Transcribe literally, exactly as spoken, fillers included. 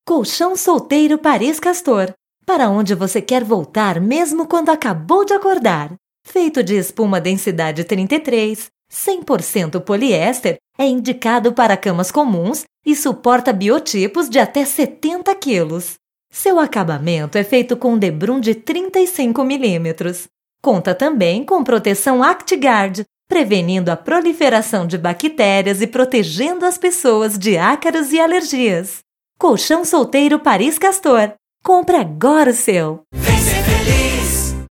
Colchão solteiro Paris Castor. Para onde você quer voltar mesmo quando acabou de acordar. Feito de espuma densidade trinta e três, cem por cento poliéster, é indicado para camas comuns e suporta biotipos de até setenta quilos. Seu acabamento é feito com debrum de trinta e cinco milímetros. Conta também com proteção ActiGuard, prevenindo a proliferação de bactérias e protegendo as pessoas de ácaros e alergias. Colchão solteiro Paris Castor. Compre agora o seu!